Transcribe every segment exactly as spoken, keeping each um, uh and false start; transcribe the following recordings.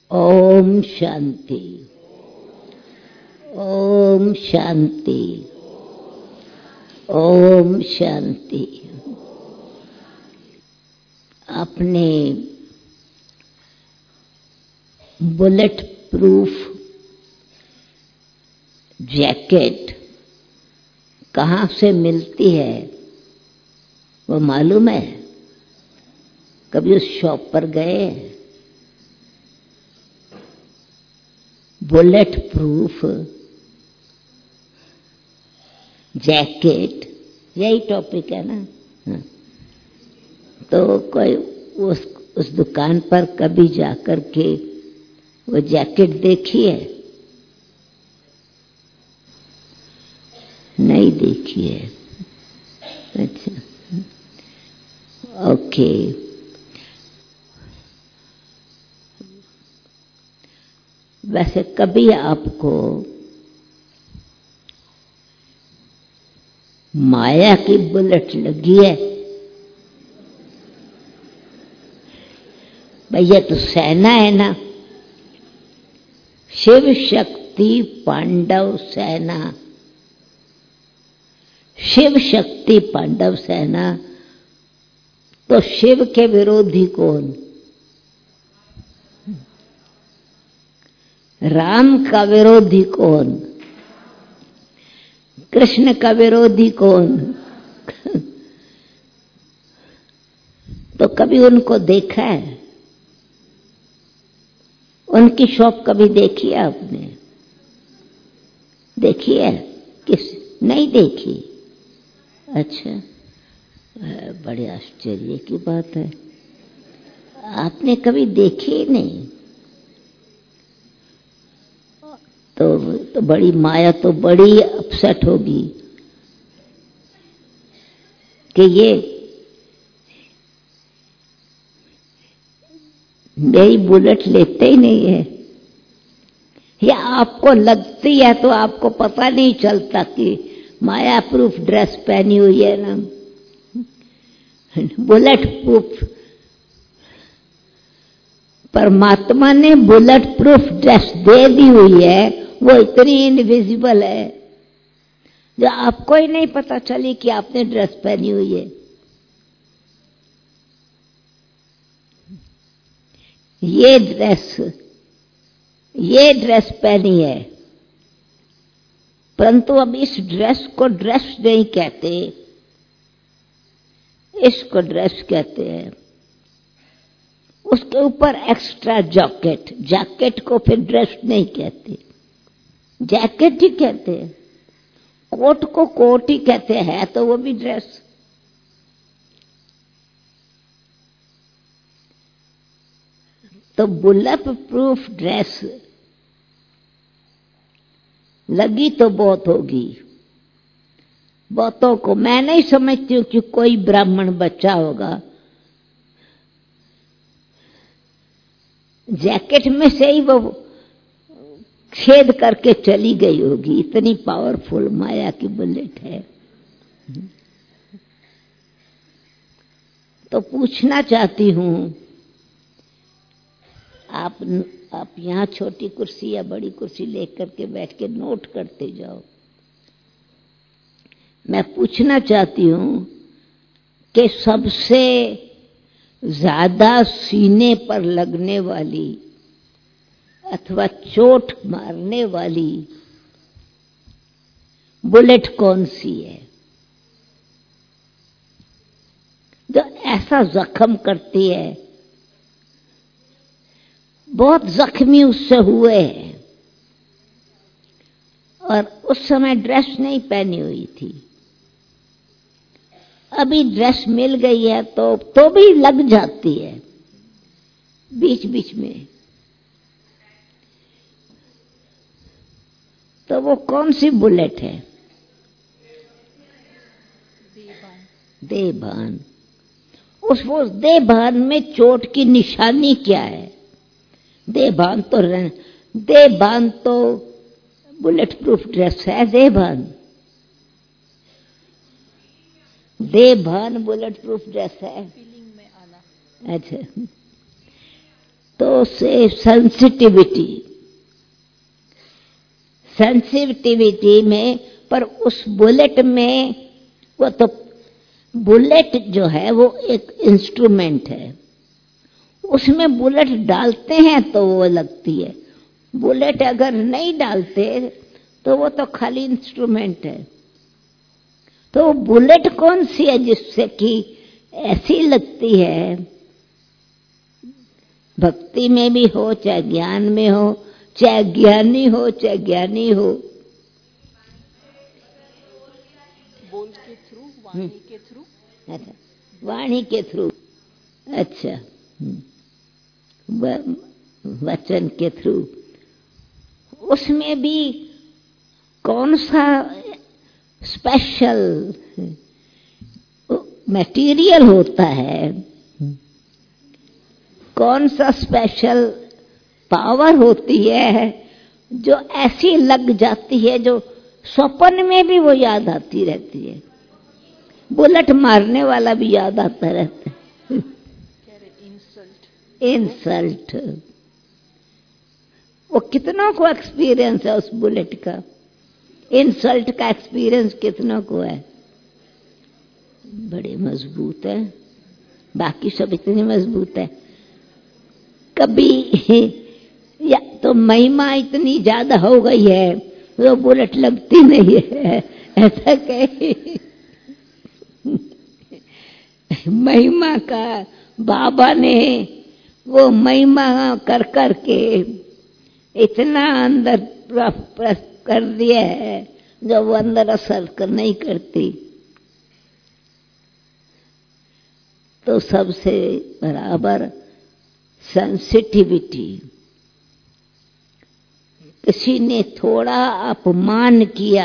ओम शांति, ओम शांति, ओम शांति। अपने bullet proof jacket कहाँ से मिलती है वो मालूम है? कभी उस शॉप पर गए? बुलेट प्रूफ जैकेट, यही टॉपिक है ना। हाँ। तो कोई उस उस दुकान पर कभी जाकर के वो जैकेट देखी है? नहीं देखी है। अच्छा, ओके। वैसे कभी आपको माया की बुलेट लगी है? भैया तो सेना है ना, शिव शक्ति पांडव सेना। शिव शक्ति पांडव सेना, तो शिव के विरोधी कौन? राम का विरोधी कौन? कृष्ण का विरोधी कौन? तो कभी उनको देखा है? उनकी शॉप कभी देखी है आपने? देखी है? किस नहीं देखी? अच्छा, बड़े आश्चर्य की बात है, आपने कभी देखी ही नहीं। तो, तो बड़ी माया तो बड़ी अपसेट होगी कि ये मेरी बुलेट लेते ही नहीं है, या आपको लगती है तो आपको पता नहीं चलता कि माया प्रूफ ड्रेस पहनी हुई है ना, बुलेट प्रूफ। परमात्मा ने बुलेट प्रूफ ड्रेस दे दी हुई है, वो इतनी इनविजिबल है जो आपको ही नहीं पता चली कि आपने ड्रेस पहनी हुई है। ये ड्रेस ये ड्रेस पहनी है, परंतु अब इस ड्रेस को ड्रेस नहीं कहते, इसको ड्रेस कहते हैं। उसके ऊपर एक्स्ट्रा जैकेट, जैकेट को फिर ड्रेस नहीं कहते, जैकेट ही कहते हैं। कोट को कोट ही कहते हैं, तो वो भी ड्रेस। तो बुलेट प्रूफ ड्रेस लगी तो बहुत होगी बहुतों को। मैं नहीं समझती हूँ कि कोई ब्राह्मण बच्चा होगा जैकेट में से ही वो छेद करके चली गई होगी, इतनी पावरफुल माया की बुलेट है। तो पूछना चाहती हूं, आप आप यहां छोटी कुर्सी या बड़ी कुर्सी लेकर के बैठ के नोट करते जाओ। मैं पूछना चाहती हूं कि सबसे ज्यादा सीने पर लगने वाली अथवा चोट मारने वाली बुलेट कौन सी है, जो ऐसा जख्म करती है? बहुत जख्मी उससे हुए हैं, और उस समय ड्रेस नहीं पहनी हुई थी। अभी ड्रेस मिल गई है तो तो भी लग जाती है बीच बीच में। तो वो कौन सी बुलेट है? देभान। उस वो देभान में चोट की निशानी क्या है? देभान तो देभान तो बुलेट प्रूफ ड्रेस है। देभान देभान बुलेट प्रूफ ड्रेस है। फीलिंग में आना। अच्छा, तो से सेंसिटिविटी सेंसिटिविटी में, पर उस बुलेट में, वो तो बुलेट जो है वो एक इंस्ट्रूमेंट है, उसमें बुलेट डालते हैं तो वो लगती है, बुलेट अगर नहीं डालते तो वो तो खाली इंस्ट्रूमेंट है। तो बुलेट कौन सी है जिससे कि ऐसी लगती है, भक्ति में भी हो चाहे ज्ञान में हो, चाहे ज्ञानी हो चाहे ज्ञानी हो, बोल के थ्रू, वाणी के थ्रू। अच्छा, वाणी के थ्रू, अच्छा, वचन के थ्रू, उसमें भी कौन सा स्पेशल मटेरियल होता है, कौन सा स्पेशल पावर होती है जो ऐसी लग जाती है, जो स्वप्न में भी वो याद आती रहती है, बुलेट मारने वाला भी याद आता रहता है। इंसल्ट इंसल्ट वो कितनों को एक्सपीरियंस है उस बुलेट का, इंसल्ट का एक्सपीरियंस कितनों को है। बड़े मजबूत है, बाकी सब इतने मजबूत है। कभी या तो महिमा इतनी ज्यादा हो गई है वो बुलेट लगती नहीं है, ऐसा कहे। महिमा का बाबा ने वो महिमा कर कर के इतना अंदर प्रेस कर दिया है जो वो अंदर असर कर नहीं करती। तो सबसे बराबर सेंसिटिविटी, किसी ने थोड़ा अपमान किया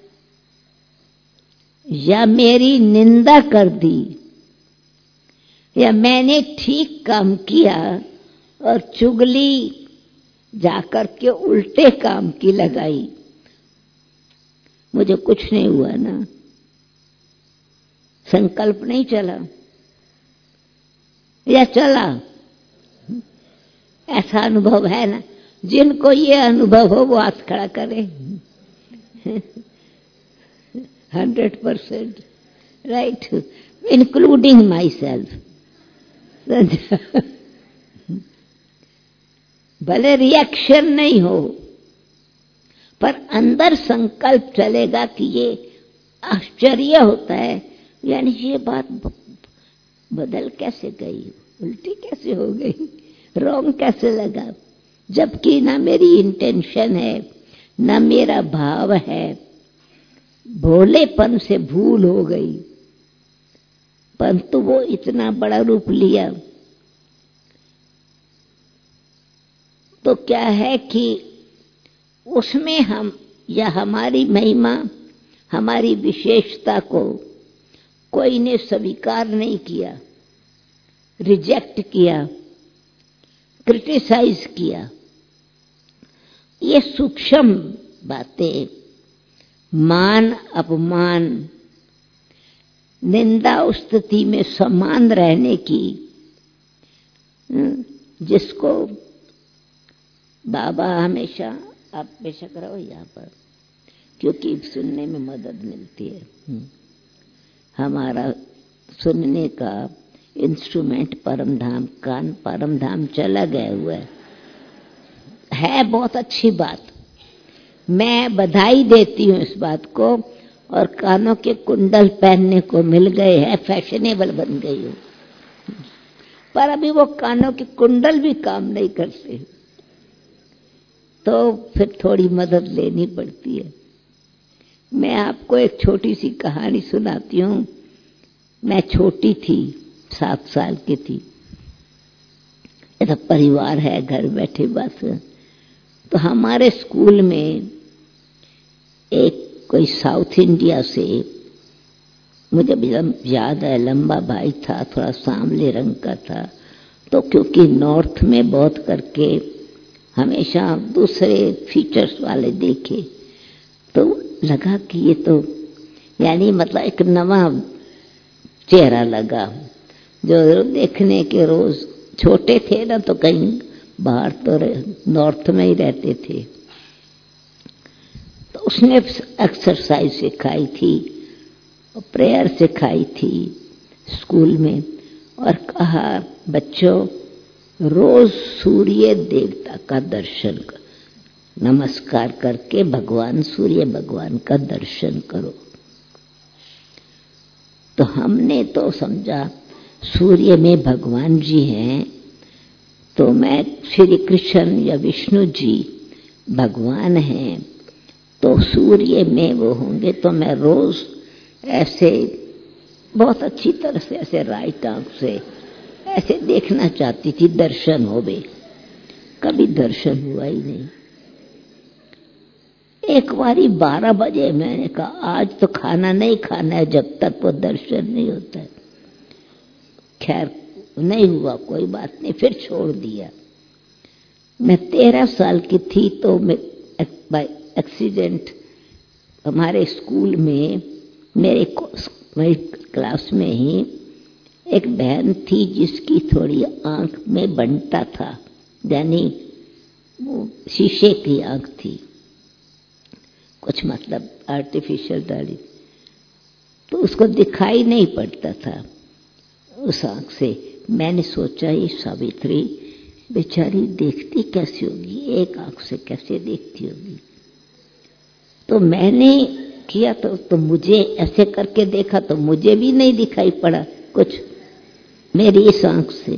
या मेरी निंदा कर दी या मैंने ठीक काम किया और चुगली जाकर के उल्टे काम की लगाई, मुझे कुछ नहीं हुआ ना, संकल्प नहीं चला या चला, ऐसा अनुभव है ना। जिनको ये अनुभव हो वो हाथ खड़ा करे। Hundred percent right, including myself. भले रिएक्शन नहीं हो पर अंदर संकल्प चलेगा कि ये आश्चर्य होता है, यानी ये बात बदल कैसे गई, उल्टी कैसे हो गई, रॉन्ग कैसे लगा, जबकि ना मेरी इंटेंशन है ना मेरा भाव है, भोलेपन से भूल हो गई, परंतु वो इतना बड़ा रूप लिया। तो क्या है कि उसमें हम या हमारी महिमा, हमारी विशेषता को कोई ने स्वीकार नहीं किया, रिजेक्ट किया, क्रिटिसाइज किया। ये सूक्ष्म बातें, मान अपमान, निंदा स्तुति में समान रहने की, जिसको बाबा हमेशा, आप बेशक रहो यहाँ पर क्योंकि सुनने में मदद मिलती है। हमारा सुनने का इंस्ट्रूमेंट परम धाम, कान परम धाम चला गया हुआ है, है बहुत अच्छी बात, मैं बधाई देती हूँ इस बात को। और कानों के कुंडल पहनने को मिल गए हैं, फैशनेबल बन गई हूँ, पर अभी वो कानों के कुंडल भी काम नहीं करते, तो फिर थोड़ी मदद लेनी पड़ती है। मैं आपको एक छोटी सी कहानी सुनाती हूँ। मैं छोटी थी, सात साल की थी, ऐसा परिवार है, घर बैठे बस। तो हमारे स्कूल में एक कोई साउथ इंडिया से, मुझे याद है, लंबा भाई था, थोड़ा सांवले रंग का था। तो क्योंकि नॉर्थ में बहुत करके हमेशा दूसरे फीचर्स वाले देखे, तो लगा कि ये तो यानी मतलब एक नवा चेहरा लगा, जो देखने के रोज छोटे थे ना, तो कहीं बाहर तो नॉर्थ में ही रहते थे। तो उसने एक्सरसाइज सिखाई थी, प्रेयर सिखाई थी स्कूल में, और कहा बच्चों रोज सूर्य देवता का दर्शन कर, नमस्कार करके भगवान सूर्य भगवान का दर्शन करो। तो हमने तो समझा सूर्य में भगवान जी हैं, तो मैं श्री कृष्ण या विष्णु जी भगवान हैं, तो सूर्य में वो होंगे, तो मैं रोज ऐसे बहुत अच्छी तरह से ऐसे राइट आंख से ऐसे देखना चाहती थी, दर्शन हो बे। कभी दर्शन हुआ ही नहीं। एक बारी बारह बजे मैंने कहा आज तो खाना नहीं खाना है जब तक वो दर्शन नहीं होता है। खैर नहीं हुआ, कोई बात नहीं, फिर छोड़ दिया। मैं तेरह साल की थी तो मैं बाय एक्सीडेंट हमारे स्कूल में मेरे मेरी क्लास में ही एक बहन थी जिसकी थोड़ी आंख में बनता था, यानी वो शीशे की आंख थी, कुछ मतलब आर्टिफिशियल डाली, तो उसको दिखाई नहीं पड़ता था उस आंख से। मैंने सोचा ये सावित्री बेचारी देखती कैसी होगी, एक आंख से कैसे देखती होगी। तो मैंने किया तो, तो मुझे ऐसे करके देखा तो मुझे भी नहीं दिखाई पड़ा कुछ मेरी इस आंख से।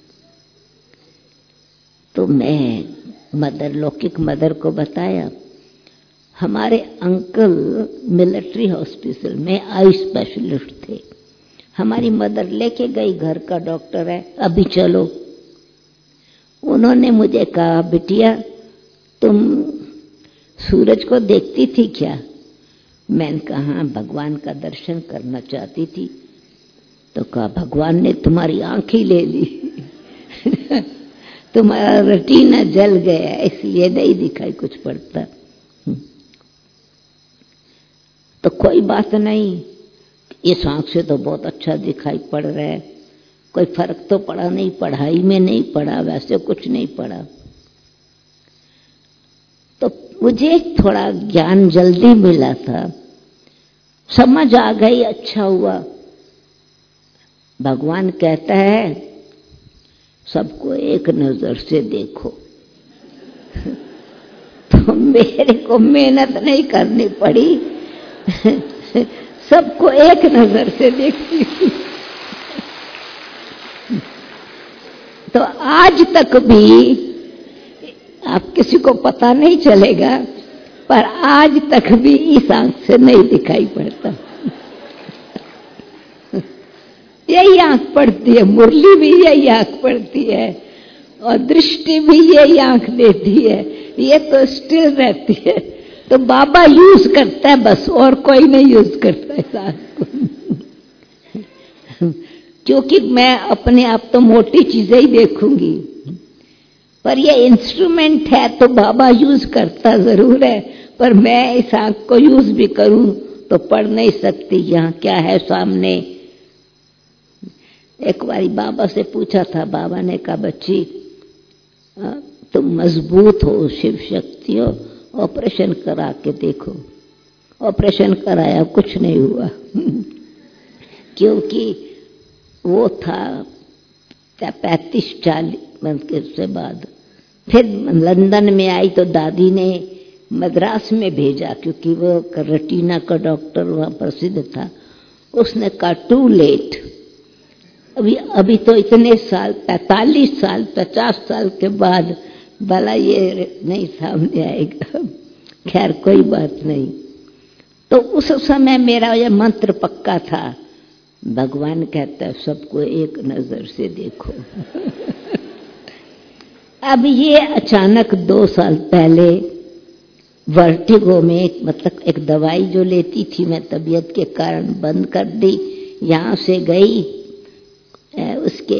तो मैं मदर लौकिक मदर को बताया। हमारे अंकल मिलिट्री हॉस्पिटल में आई स्पेशलिस्ट थे। हमारी मदर लेके गई, घर का डॉक्टर है, अभी चलो। उन्होंने मुझे कहा बिटिया तुम सूरज को देखती थी क्या? मैंने कहा हाँ, भगवान का दर्शन करना चाहती थी। तो कहा भगवान ने तुम्हारी आंख ही ले ली तुम्हारा रेटिना जल गया इसलिए नहीं दिखाई कुछ पड़ता। तो कोई बात नहीं, इस आंख से तो बहुत अच्छा दिखाई पड़ रहा है, कोई फर्क तो पड़ा नहीं, पढ़ाई में नहीं पड़ा, वैसे कुछ नहीं पड़ा। तो मुझे थोड़ा ज्ञान जल्दी मिला था, समझ आ गई, अच्छा हुआ। भगवान कहता है सबको एक नजर से देखो तो मेरे को मेहनत नहीं करनी पड़ी सबको एक नजर से देखती हूँ। तो आज तक भी आप किसी को पता नहीं चलेगा, पर आज तक भी इस आंख से नहीं दिखाई पड़ता। यही आंख पड़ती है, मुरली भी यही आंख पड़ती है, और दृष्टि भी यही आंख देती है, ये तो स्टिल रहती है। तो बाबा यूज करता है बस, और कोई नहीं यूज करता इस आंख को क्योंकि मैं अपने आप तो मोटी चीजें ही देखूंगी, पर ये इंस्ट्रूमेंट है तो बाबा यूज करता जरूर है, पर मैं इस आंख को यूज भी करूं तो पढ़ नहीं सकती यहाँ क्या है सामने। एक बारी बाबा से पूछा था, बाबा ने कहा बच्ची तुम मजबूत हो, शिव शक्ति हो, ऑपरेशन करा के देखो। ऑपरेशन कराया, कुछ नहीं हुआ क्योंकि वो था पैंतीस चालीस से बाद। फिर लंदन में आई तो दादी ने मद्रास में भेजा, क्योंकि वो रेटिना का डॉक्टर वहाँ प्रसिद्ध था। उसने कहा टू लेट, अभी अभी तो इतने साल, पैंतालीस साल पचास साल के बाद भला ये नहीं सामने आएगा। खैर कोई बात नहीं। तो उस समय मेरा ये मंत्र पक्का था, भगवान कहता है सबको एक नजर से देखो अब ये अचानक दो साल पहले वर्टिगो में, मतलब एक दवाई जो लेती थी मैं तबीयत के कारण बंद कर दी, यहाँ से गई उसके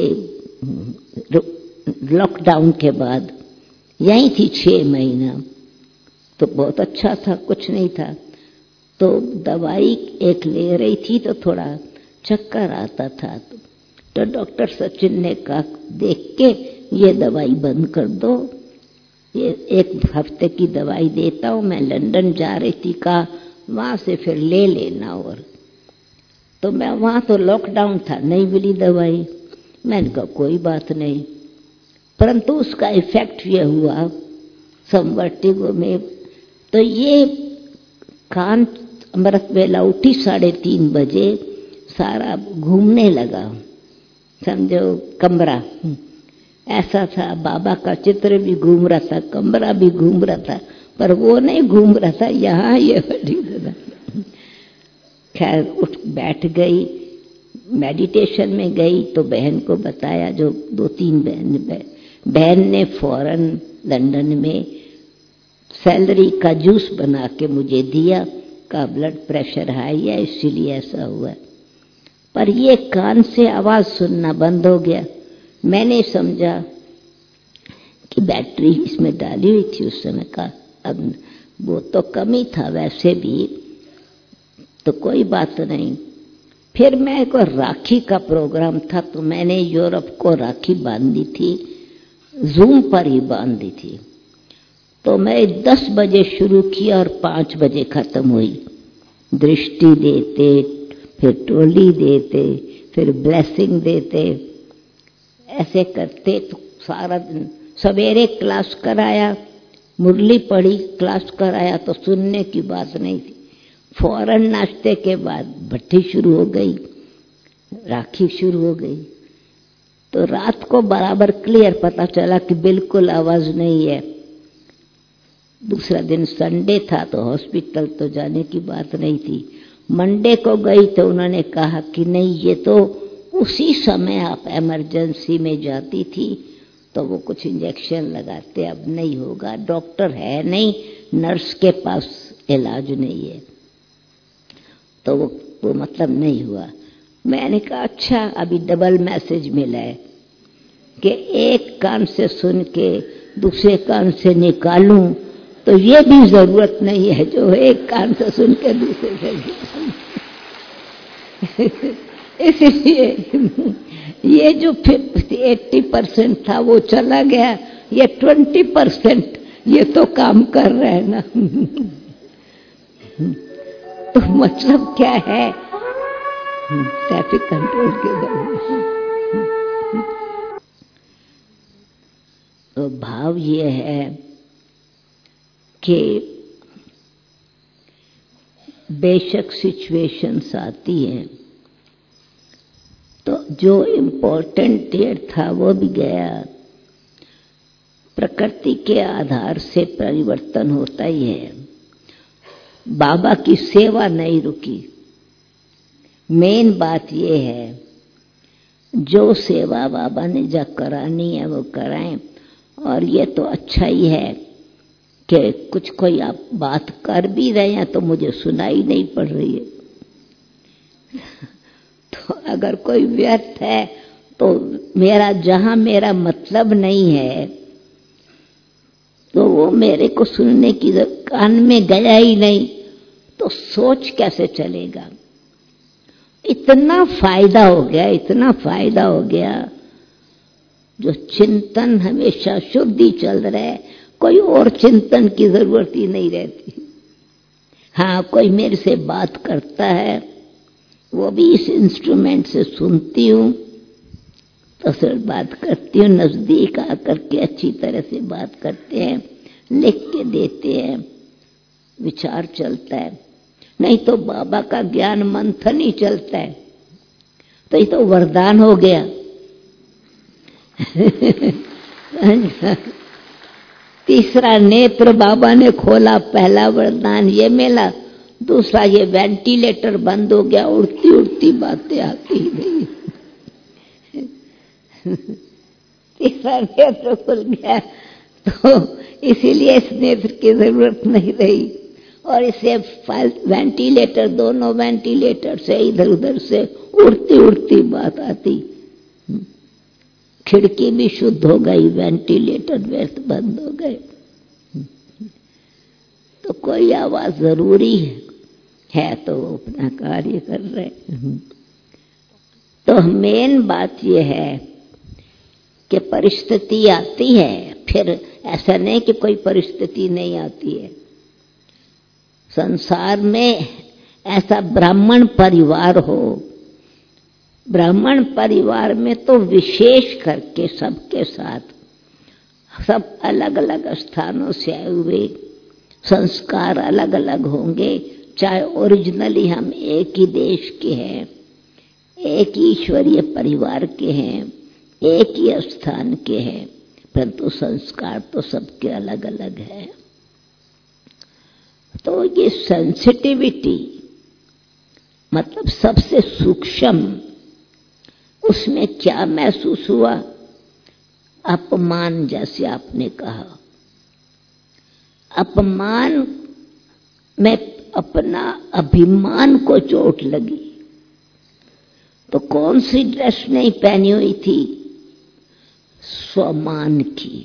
लॉकडाउन के बाद, यही थी छह महीना, तो बहुत अच्छा था, कुछ नहीं था। तो दवाई एक ले रही थी तो थोड़ा चक्कर आता था, तो डॉक्टर सचिन ने कहा देख के ये दवाई बंद कर दो, ये एक हफ्ते की दवाई देता हूँ, मैं लंदन जा रही थी, कहा वहां से फिर ले लेना। और तो मैं वहां तो लॉकडाउन था, नहीं मिली दवाई। मैंने कहा कोई बात नहीं, परंतु उसका इफेक्ट ये हुआ संवर्तिगो में। तो ये कान अमृत वेला उठी साढ़े तीन बजे, सारा घूमने लगा, समझो कमरा ऐसा था, बाबा का चित्र भी घूम रहा था, कमरा भी घूम रहा था, पर वो नहीं घूम रहा था, यहाँ ये बड़ी था। खैर उठ बैठ गई, मेडिटेशन में गई तो बहन को बताया, जो दो तीन बहन बहन ने फौरन लंदन में सैलरी का जूस बना के मुझे दिया, का ब्लड प्रेशर हाई है इसीलिए ऐसा हुआ। पर ये कान से आवाज सुनना बंद हो गया। मैंने समझा कि बैटरी इसमें डाली हुई थी उस समय का, अब वो तो कमी था वैसे भी, तो कोई बात नहीं। फिर मैं को राखी का प्रोग्राम था, तो मैंने यूरोप को राखी बांधी थी, जूम पर ही बांधी थी। तो मैं दस बजे शुरू किया और पांच बजे खत्म हुई। दृष्टि देते, फिर टोली देते, फिर ब्लेसिंग देते, ऐसे करते तो सारा दिन। सवेरे क्लास कराया, मुरली पढ़ी, क्लास कराया, तो सुनने की बात नहीं थी। फौरन नाश्ते के बाद भट्टी शुरू हो गई, राखी शुरू हो गई। तो रात को बराबर क्लियर पता चला कि बिल्कुल आवाज नहीं है। दूसरा दिन संडे था, तो हॉस्पिटल तो जाने की बात नहीं थी। मंडे को गई तो उन्होंने कहा कि नहीं, ये तो उसी समय आप इमरजेंसी में जाती थी, तो वो कुछ इंजेक्शन लगाते, अब नहीं होगा, डॉक्टर है नहीं, नर्स के पास इलाज नहीं है, तो वो, वो मतलब नहीं हुआ। मैंने कहा अच्छा, अभी डबल मैसेज मिला है कि एक कान से सुन के दूसरे कान से निकालूं, तो ये भी जरूरत नहीं है जो एक कान से सुन के दूसरे से निकालूं। इसलिए ये जो अस्सी परसेंट था वो चला गया, ये बीस परसेंट ये तो काम कर रहे हैं ना। तो मतलब क्या है, ट्रैफिक कंट्रोल के बारे। तो भाव ये है कि बेशक सिचुएशंस आती हैं, तो जो इम्पोर्टेंट डेट था वो भी गया। प्रकृति के आधार से परिवर्तन होता ही है। बाबा की सेवा नहीं रुकी। मेन बात ये है, जो सेवा बाबा ने जा करानी है वो कराएं। और ये तो अच्छा ही है कि कुछ कोई आप बात कर भी रहे हैं तो मुझे सुनाई नहीं पड़ रही है। तो अगर कोई व्यर्थ है तो मेरा जहां मेरा मतलब नहीं है तो वो मेरे को सुनने की कान में गया ही नहीं, तो सोच कैसे चलेगा। इतना फायदा हो गया, इतना फायदा हो गया, जो चिंतन हमेशा शुद्धि चल रहा है, कोई और चिंतन की जरूरत ही नहीं रहती। हाँ, कोई मेरे से बात करता है, वो भी इस इंस्ट्रूमेंट से सुनती हूँ, तो फिर बात करती हूँ, नजदीक आकर के अच्छी तरह से बात करते हैं, लिख के देते हैं, विचार चलता है। नहीं तो बाबा का ज्ञान मंथन ही चलता है, तो ये तो वरदान हो गया। तीसरा नेत्र बाबा ने खोला, पहला वरदान ये मिला। दूसरा, ये वेंटिलेटर बंद हो गया, उड़ती उड़ती बातें आती नहीं। तीसरा नेत्र खुल गया, तो इसीलिए इस नेत्र की जरूरत नहीं रही। और इसे वेंटिलेटर, दोनों वेंटिलेटर से इधर उधर से उड़ती उड़ती बात आती। खिड़की भी शुद्ध हो गई, वेंटिलेटर व्यर्थ बंद हो गए। तो कोई आवाज जरूरी है, है तो वो अपना कार्य कर रहे। तो मेन बात यह है कि परिस्थिति आती है, फिर ऐसा नहीं कि कोई परिस्थिति नहीं आती है। संसार में ऐसा ब्राह्मण परिवार हो, ब्राह्मण परिवार में तो विशेष करके सबके साथ सब अलग अलग स्थानों से आए हुए, संस्कार अलग अलग होंगे, चाहे ओरिजिनली हम एक ही देश के हैं, एक ही ईश्वरीय परिवार के हैं, एक ही स्थान के हैं, परंतु संस्कार तो सबके अलग अलग है। तो ये सेंसिटिविटी मतलब सबसे सूक्ष्म, उसमें क्या महसूस हुआ? अपमान, जैसे आपने कहा, अपमान में अपना अभिमान को चोट लगी। तो कौन सी ड्रेस नहीं पहनी हुई थी? स्वमान की।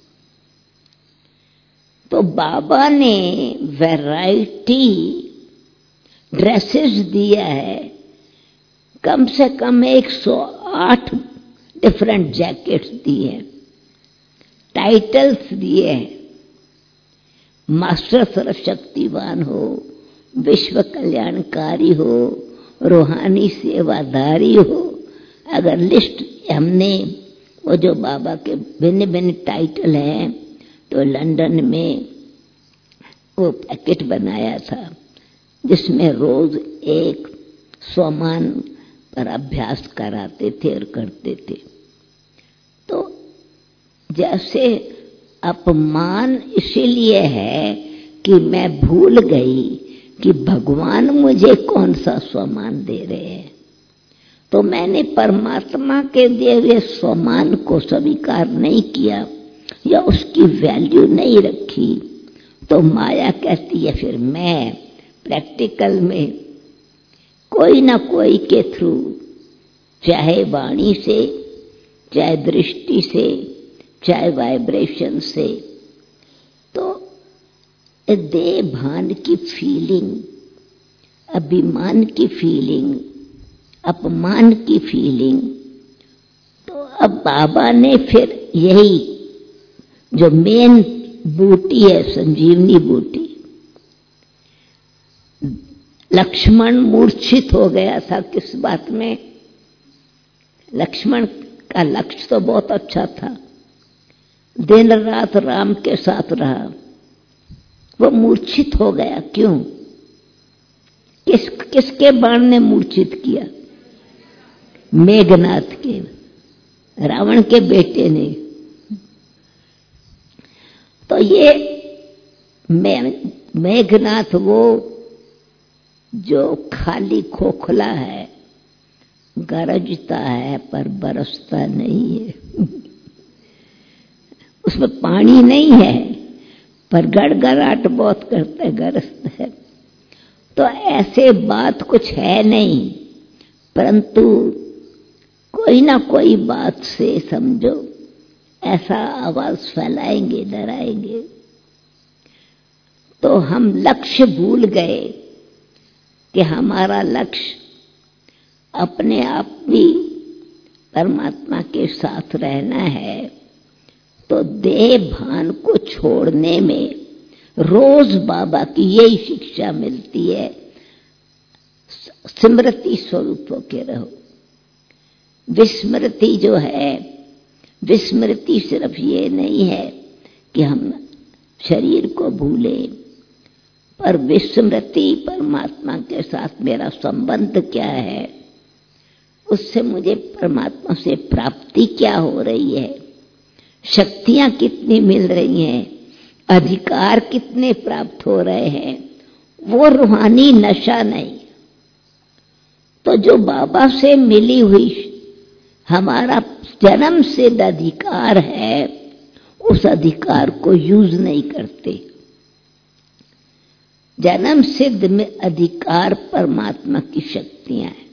तो बाबा ने वैरायटी ड्रेसेस दिया है, कम से कम एक सौ आठ डिफरेंट जैकेट्स दिए, टाइटल्स दिए हैं, मास्टर सर्वशक्तिवान हो, विश्व कल्याणकारी हो, रूहानी सेवादारी हो। अगर लिस्ट हमने वो जो बाबा के भिन्न भिन्न टाइटल हैं, तो लंदन में वो पैकेट बनाया था जिसमें रोज एक स्वमान पर अभ्यास कराते थे और करते थे। तो जैसे अपमान इसीलिए है कि मैं भूल गई कि भगवान मुझे कौन सा स्वमान दे रहे हैं, तो मैंने परमात्मा के दिए हुए स्वमान को स्वीकार नहीं किया या उसकी वैल्यू नहीं रखी। तो माया कहती है फिर मैं प्रैक्टिकल में कोई ना कोई के थ्रू, चाहे वाणी से, चाहे दृष्टि से, चाहे वाइब्रेशन से, तो देह भान की फीलिंग, अभिमान की फीलिंग, अपमान की फीलिंग। तो अब बाबा ने फिर यही जो मेन बूटी है, संजीवनी बूटी, लक्ष्मण मूर्छित हो गया था किस बात में? लक्ष्मण का लक्ष्य तो बहुत अच्छा था, दिन रात राम के साथ रहा, वो मूर्छित हो गया। क्यों? किस किसके बाण ने मूर्छित किया? मेघनाथ के, रावण के बेटे ने। तो ये मेघनाथ वो जो खाली खोखला है, गरजता है पर बरसता नहीं है उसमें पानी नहीं है पर गड़गड़ाहट बहुत करता है, गरजता है। तो ऐसे बात कुछ है नहीं, परंतु कोई ना कोई बात से समझो ऐसा आवाज फैलाएंगे, डराएंगे। तो हम लक्ष्य भूल गए कि हमारा लक्ष्य अपने आप भी परमात्मा के साथ रहना है। तो देह भान को छोड़ने में रोज बाबा की यही शिक्षा मिलती है, स्मृति स्वरूप होके रहो। विस्मृति जो है, विस्मृति सिर्फ ये नहीं है कि हम शरीर को भूलें, पर विस्मृति परमात्मा के साथ मेरा संबंध क्या है, उससे मुझे परमात्मा से प्राप्ति क्या हो रही है, शक्तियां कितनी मिल रही हैं, अधिकार कितने प्राप्त हो रहे हैं, वो रूहानी नशा नहीं। तो जो बाबा से मिली हुई हमारा जन्म सिद्ध अधिकार है, उस अधिकार को यूज नहीं करते। जन्म सिद्ध में अधिकार परमात्मा की शक्तियां हैं,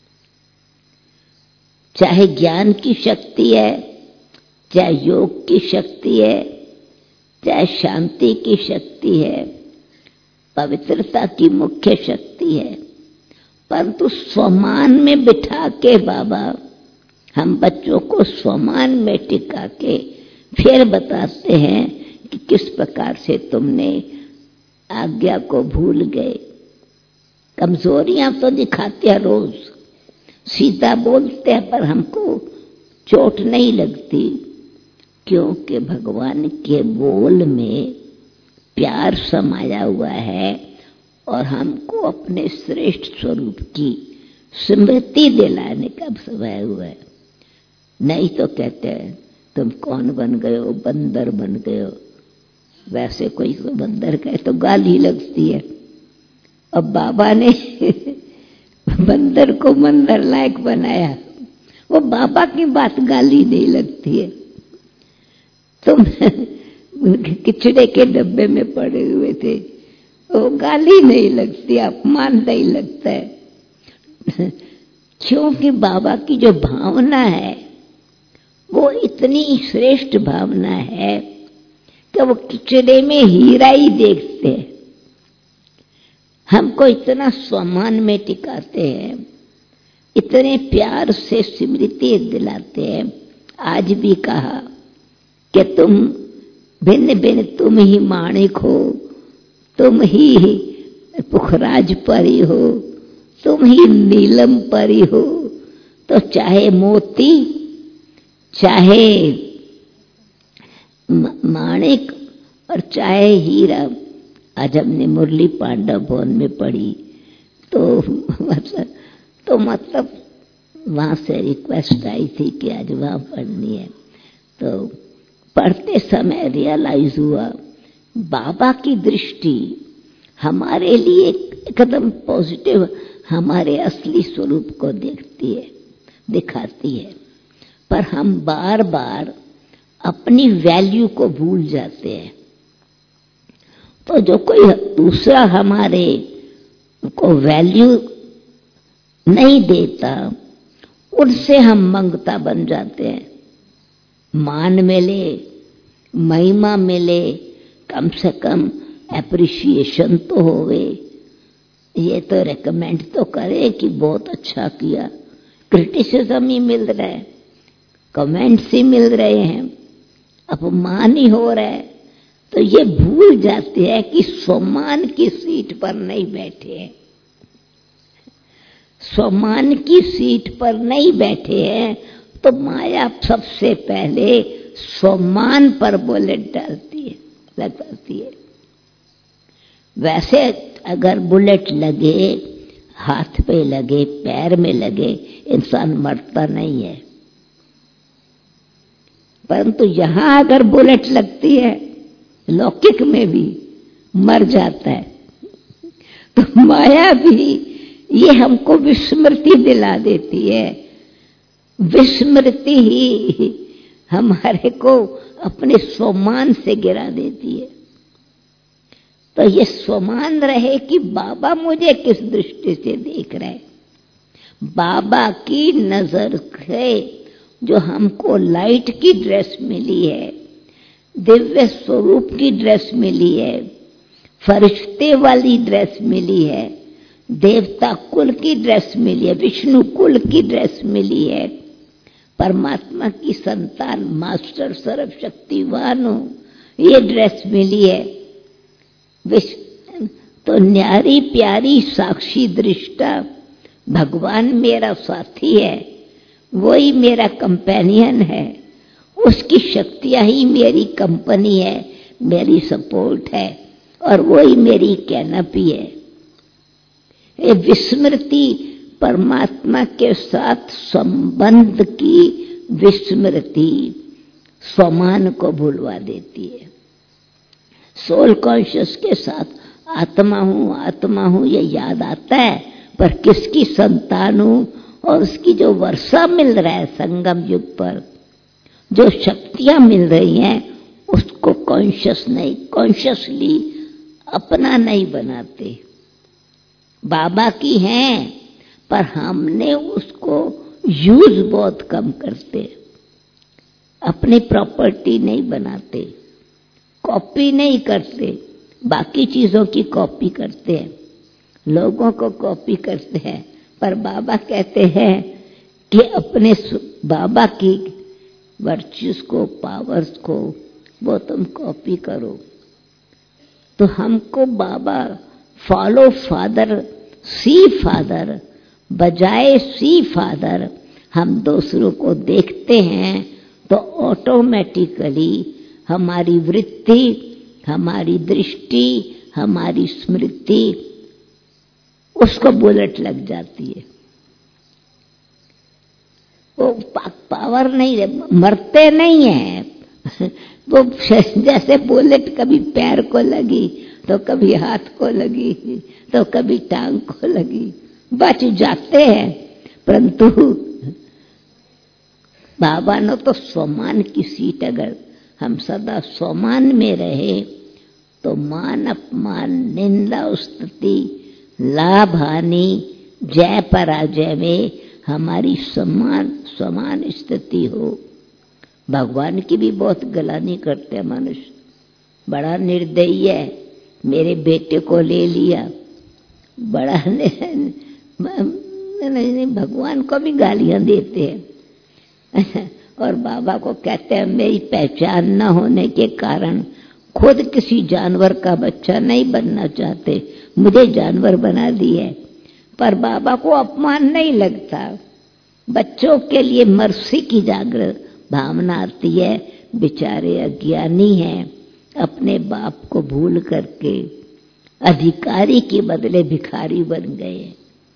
चाहे ज्ञान की शक्ति है, चाहे योग की शक्ति है, चाहे शांति की शक्ति है, पवित्रता की मुख्य शक्ति है। परंतु स्वमान में बिठा के बाबा हम बच्चों को स्वमान में टिका के फिर बताते हैं कि किस प्रकार से तुमने आज्ञा को भूल गए। कमजोरियां तो दिखाते हैं रोज, सीधा बोलते हैं पर हमको चोट नहीं लगती, क्योंकि भगवान के बोल में प्यार समाया हुआ है और हमको अपने श्रेष्ठ स्वरूप की स्मृति दिलाने का समय हुआ है। नहीं तो कहते हैं तुम कौन बन गए हो, बंदर बन गए हो। वैसे कोई को बंदर कहे तो गाली लगती है। अब बाबा ने बंदर को मंदर लायक बनाया, वो बाबा की बात गाली नहीं लगती है। तुम किचड़े के डब्बे में पड़े हुए थे, वो गाली नहीं लगती, अपमान नहीं लगता है। क्योंकि बाबा की जो भावना है वो इतनी श्रेष्ठ भावना है कि वो किचड़े में हीरा ही देखते हैं। हमको इतना सम्मान में टिकाते हैं, इतने प्यार से स्मृति दिलाते हैं। आज भी कहा कि तुम भिन्न भिन्न, तुम ही माणिक हो, तुम ही पुखराज परी हो, तुम ही नीलम परी हो। तो चाहे मोती, चाहे माणिक और चाहे हीरा। आज हमने मुरली पांडव भवन में पढ़ी तो मतलब तो मतलब वहां से रिक्वेस्ट आई थी कि आज वहां पढ़नी है। तो पढ़ते समय रियलाइज हुआ बाबा की दृष्टि हमारे लिए एकदम पॉजिटिव, हमारे असली स्वरूप को देखती है, दिखाती है। पर हम बार बार अपनी वैल्यू को भूल जाते हैं। तो जो कोई दूसरा हमारे को वैल्यू नहीं देता, उनसे हम मंगता बन जाते हैं। मान मिले, महिमा मिले, कम से कम एप्रिशिएशन तो होवे, ये तो रेकमेंड तो करे कि बहुत अच्छा किया। क्रिटिसिज्म ही मिल रहा है, कमेंट्स ही मिल रहे हैं, अपमान ही हो रहा है। तो ये भूल जाते हैं कि सम्मान की सीट पर नहीं बैठे हैं, सम्मान की सीट पर नहीं बैठे हैं। तो माया सबसे पहले सम्मान पर बुलेट डालती है, लगाती है। वैसे अगर बुलेट लगे, हाथ पे लगे, पैर में लगे, इंसान मरता नहीं है। परंतु यहां अगर बुलेट लगती है, लौकिक में भी मर जाता है। तो माया भी ये हमको विस्मृति दिला देती है। विस्मृति ही हमारे को अपने स्वमान से गिरा देती है। तो ये स्वमान रहे कि बाबा मुझे किस दृष्टि से देख रहे हैं। बाबा की नजर है जो हमको लाइट की ड्रेस मिली है, दिव्य स्वरूप की ड्रेस मिली है, फरिश्ते वाली ड्रेस मिली है, देवता कुल की ड्रेस मिली है, विष्णु कुल की ड्रेस मिली है, परमात्मा की संतान, मास्टर सर्वशक्तिवान हो, ये ड्रेस मिली है। तो न्यारी प्यारी साक्षी दृष्टा भगवान मेरा साथी है, वही मेरा कंपेनियन है, उसकी शक्तियां ही मेरी कंपनी है, मेरी सपोर्ट है, और वही मेरी कैनपी है। ये विस्मृति परमात्मा के साथ संबंध की विस्मृति स्वमान को भुलवा देती है। सोल कॉन्शियस के साथ आत्मा हूं, आत्मा हूं ये याद आता है, पर किसकी संतान हूं और उसकी जो वर्षा मिल रहा है संगम युग पर, जो शक्तियां मिल रही हैं, उसको कॉन्शियस नहीं, कॉन्शियसली अपना नहीं बनाते। बाबा की हैं पर हमने उसको यूज बहुत कम करते, अपनी प्रॉपर्टी नहीं बनाते, कॉपी नहीं करते, बाकी चीजों की कॉपी करते हैं, लोगों को कॉपी करते हैं। पर बाबा कहते हैं कि अपने बाबा की वर्च्यूज को, पावर्स को वो तुम कॉपी करो। तो हमको बाबा फॉलो फादर, सी फादर बजाय सी फादर हम दूसरों को देखते हैं तो ऑटोमेटिकली हमारी वृत्ति, हमारी दृष्टि, हमारी स्मृति उसको बुलेट लग जाती है। वो पावर नहीं है, मरते नहीं है वो जैसे बुलेट कभी पैर को लगी तो कभी हाथ को लगी तो कभी टांग को लगी, बच जाते हैं। परंतु बाबा ने तो स्वमान की सीट, अगर हम सदा स्वमान में रहे तो मान अपमान, निंदा स्तुति, लाभ हानि, जय पराजय में हमारी समान समान स्थिति हो। भगवान की भी बहुत गलानी करते हैं मनुष्य, बड़ा निर्दयी है, मेरे बेटे को ले लिया, बड़ा नहीं, भगवान को भी गालियां देते हैं और बाबा को कहते हैं मेरी पहचान न होने के कारण खुद किसी जानवर का बच्चा नहीं बनना चाहते, मुझे जानवर बना दिए। पर बाबा को अपमान नहीं लगता, बच्चों के लिए मर्सी की जागृत भावना आती है। बेचारे अज्ञानी हैं, अपने बाप को भूल करके अधिकारी के बदले भिखारी बन गए।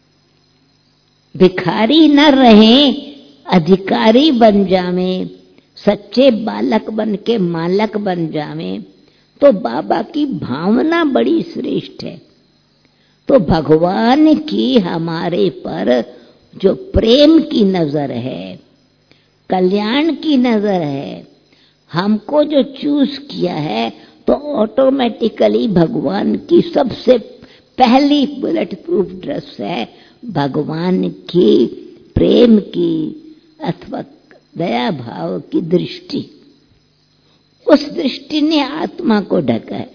भिखारी न रहे, अधिकारी बन जावे, सच्चे बालक बन के मालक बन जावे तो बाबा की भावना बड़ी श्रेष्ठ है। तो भगवान की हमारे पर जो प्रेम की नजर है, कल्याण की नजर है, हमको जो चूज किया है, तो ऑटोमेटिकली भगवान की सबसे पहली बुलेट प्रूफ ड्रेस है भगवान की प्रेम की अथवा दया भाव की दृष्टि। उस दृष्टि ने आत्मा को ढका है।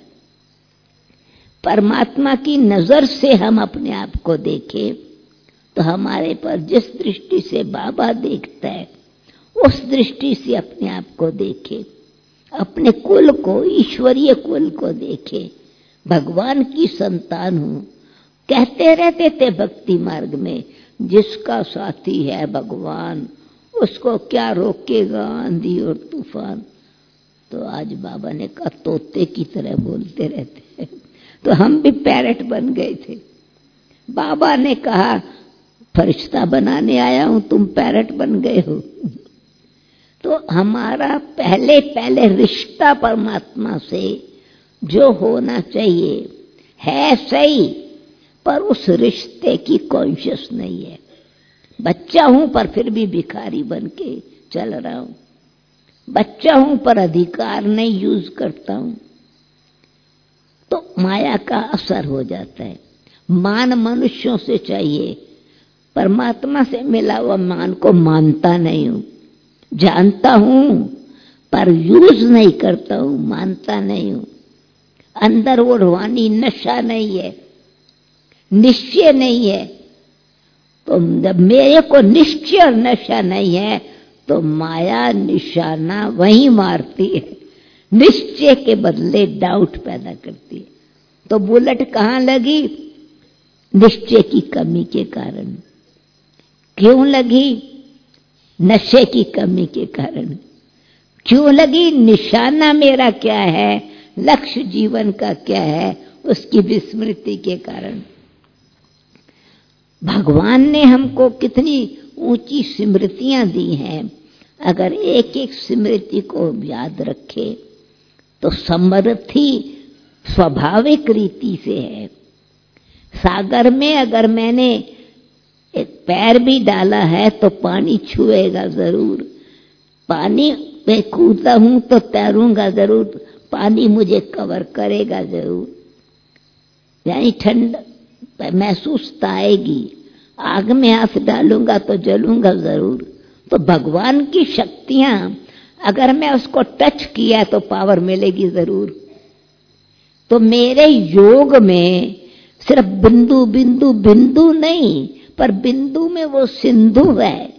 परमात्मा की नजर से हम अपने आप को देखें तो हमारे पर जिस दृष्टि से बाबा देखता है उस दृष्टि से अपने आप को देखे, अपने कुल को, ईश्वरीय कुल को देखे। भगवान की संतान हूं, कहते रहते थे भक्ति मार्ग में, जिसका साथी है भगवान उसको क्या रोकेगा आंधी और तूफान। तो आज बाबा ने कहा तोते की तरह बोलते रहते हैं, तो हम भी पैरट बन गए थे। बाबा ने कहा फरिश्ता बनाने आया हूं, तुम पैरट बन गए हो। तो हमारा पहले पहले रिश्ता परमात्मा से जो होना चाहिए है सही, पर उस रिश्ते की कॉन्शियस नहीं है। बच्चा हूं पर फिर भी भिखारी बन के चल रहा हूं, बच्चा हूं पर अधिकार नहीं यूज करता हूं, तो माया का असर हो जाता है। मान मनुष्यों से चाहिए, परमात्मा से मिला हुआ मान को मानता नहीं हूं। जानता हूं पर यूज नहीं करता हूं, मानता नहीं हूं। अंदर वो रूहानी नशा नहीं है, निश्चय नहीं है। तो जब मेरे को निश्चय और नशा नहीं है तो माया निशाना वहीं मारती है, निश्चय के बदले डाउट पैदा करती है। तो बुलेट कहां लगी? निश्चय की कमी के कारण। क्यों लगी? नशे की कमी के कारण। क्यों लगी? निशाना मेरा क्या है, लक्ष्य जीवन का क्या है, उसकी विस्मृति के कारण। भगवान ने हमको कितनी ऊंची स्मृतियां दी हैं, अगर एक एक स्मृति को याद रखे तो समृद्धि स्वाभाविक रीति से है। सागर में अगर मैंने एक पैर भी डाला है तो पानी छुएगा जरूर, पानी में कूदता हूं तो तैरूंगा जरूर, पानी मुझे कवर करेगा जरूर, यानी ठंड महसूस आएगी। आग में हाथ डालूंगा तो जलूंगा जरूर। तो भगवान की शक्तियां अगर मैं उसको टच किया तो पावर मिलेगी जरूर। तो मेरे योग में सिर्फ बिंदु बिंदु बिंदु नहीं, पर बिंदु में वो सिंधु है,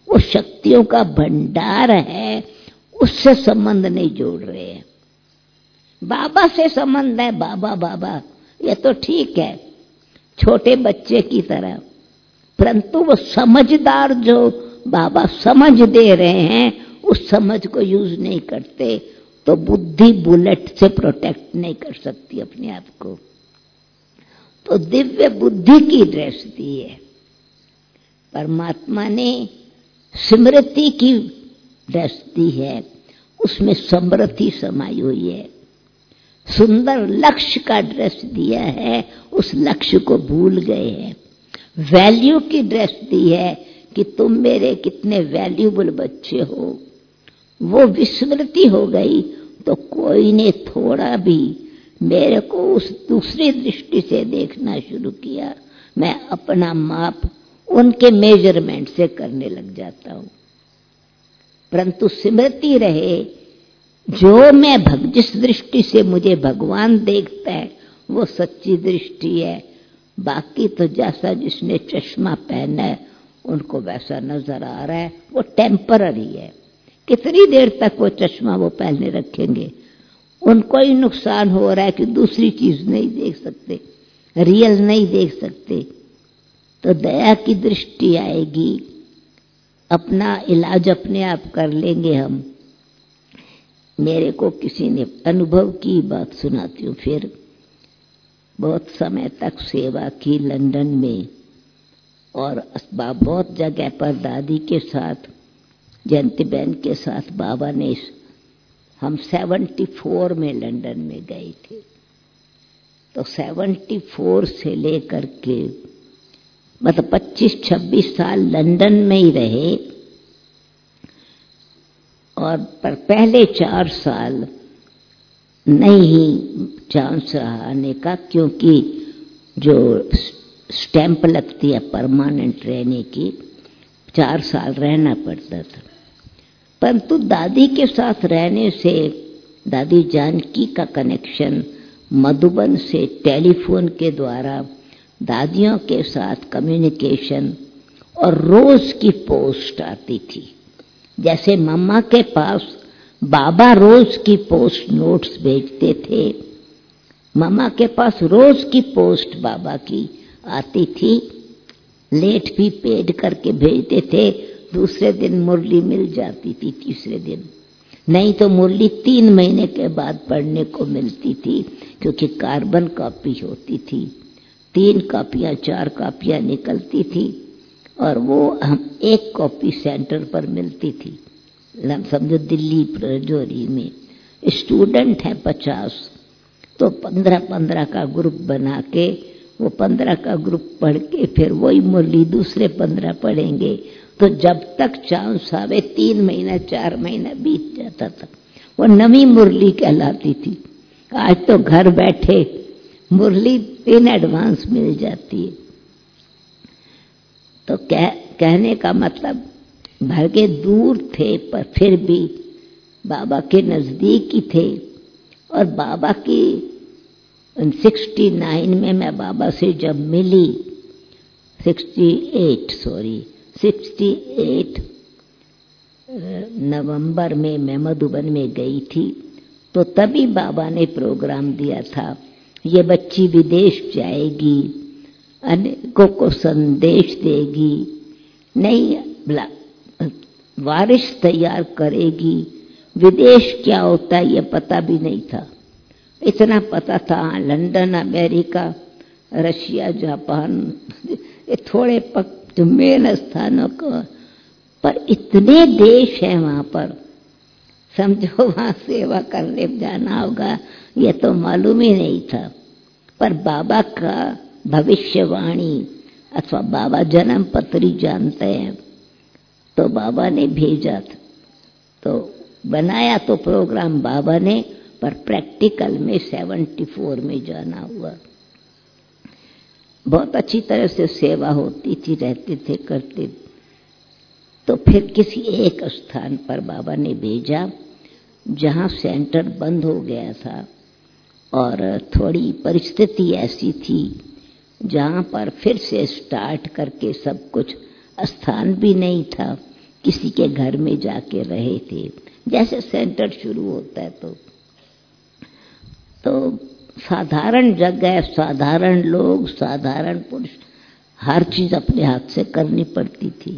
वो शक्तियों का भंडार है, उससे संबंध नहीं जोड़ रहे हैं। बाबा से संबंध है, बाबा बाबा ये तो ठीक है, छोटे बच्चे की तरह, परंतु वो समझदार जो बाबा समझ दे रहे हैं उस समझ को यूज नहीं करते, तो बुद्धि बुलेट से प्रोटेक्ट नहीं कर सकती अपने आप को। तो दिव्य बुद्धि की ड्रेस दी है परमात्मा ने, स्मृति की ड्रेस दी है, उसमें समृद्धि समाई हुई है। सुंदर लक्ष्य का ड्रेस दिया है, उस लक्ष्य को भूल गए हैं। वैल्यू की ड्रेस दी है कि तुम मेरे कितने वैल्यूबल बच्चे हो, वो विस्मृति हो गई। तो कोई ने थोड़ा भी मेरे को उस दूसरी दृष्टि से देखना शुरू किया, मैं अपना माप उनके मेजरमेंट से करने लग जाता हूं। परंतु स्मृति रहे, जो मैं भग जिस दृष्टि से मुझे भगवान देखता है वो सच्ची दृष्टि है। बाकी तो जैसा जिसने चश्मा पहना है उनको वैसा नजर आ रहा है, वो टेम्पररी है। कितनी देर तक वो चश्मा वो पहने रखेंगे, उनको ही नुकसान हो रहा है कि दूसरी चीज नहीं देख सकते, रियल नहीं देख सकते। तो दया की दृष्टि आएगी, अपना इलाज अपने आप कर लेंगे हम। मेरे को किसी ने अनुभव की बात सुनाती हूँ। फिर बहुत समय तक सेवा की लंदन में, और बहुत जगह पर दादी के साथ, जयंती बहन के साथ बाबा ने, हम सेवेंटी फोर में लंदन में गए थे। तो सेवेंटी फोर से लेकर के मतलब पच्चीस छब्बीस साल लंदन में ही रहे, और पर पहले चार साल नहीं चांस रहा आने का, क्योंकि जो स्टैंप लगती है परमानेंट रहने की, चार साल रहना पड़ता था। परंतु दादी के साथ रहने से, दादी जानकी का कनेक्शन मधुबन से टेलीफोन के द्वारा दादियों के साथ कम्युनिकेशन, और रोज की पोस्ट आती थी। जैसे मम्मा के पास बाबा रोज की पोस्ट नोट्स भेजते थे, मम्मा के पास रोज की पोस्ट बाबा की आती थी, लेट भी पेड करके भेजते थे। दूसरे दिन मुरली मिल जाती थी, तीसरे दिन नहीं तो मुरली तीन महीने के बाद पढ़ने को मिलती थी, क्योंकि कार्बन कॉपी होती थी। तीन कॉपियां चार कॉपियां निकलती थी, और वो हम एक कॉपी सेंटर पर मिलती थी। समझो दिल्ली प्रजोरी में स्टूडेंट है पचास, तो पंद्रह पंद्रह का ग्रुप बना के वो पंद्रह का ग्रुप पढ़ के फिर वही मुरली दूसरे पंद्रह पढ़ेंगे। तो जब तक चांस आवे तीन महीना चार महीना बीत जाता था, वो नवी मुरली कहलाती थी। आज तो घर बैठे मुरली इन एडवांस मिल जाती है। तो कह, कहने का मतलब भले दूर थे पर फिर भी बाबा के नजदीक ही थे। और बाबा की सिक्सटी नाइन में मैं बाबा से जब मिली, sixty eight sorry sixty eight नवंबर में मैं मधुबन में गई थी, तो तभी बाबा ने प्रोग्राम दिया था, ये बच्ची विदेश जाएगी, अनेकों को संदेश देगी, नई वारिस तैयार करेगी। विदेश क्या होता है ये पता भी नहीं था, इतना पता था लंदन, अमेरिका, रशिया, जापान, ये थोड़े पक जो मेन स्थानों को, पर इतने देश हैं वहां पर, समझो वहां सेवा करने जाना होगा ये तो मालूम ही नहीं था। पर बाबा का भविष्यवाणी अथवा बाबा जन्म पत्री जानते हैं, तो बाबा ने भेजा था, तो बनाया तो प्रोग्राम बाबा ने, पर प्रैक्टिकल में सेवेंटी फोर में जाना हुआ। बहुत अच्छी तरह से सेवा होती थी, रहते थे, करते। तो फिर किसी एक स्थान पर बाबा ने भेजा जहां सेंटर बंद हो गया था, और थोड़ी परिस्थिति ऐसी थी जहां पर फिर से स्टार्ट करके सब कुछ, स्थान भी नहीं था किसी के घर में जाके रहे थे। जैसे सेंटर शुरू होता है तो तो साधारण जगह, साधारण लोग, साधारण पुरुष, हर चीज अपने हाथ से करनी पड़ती थी।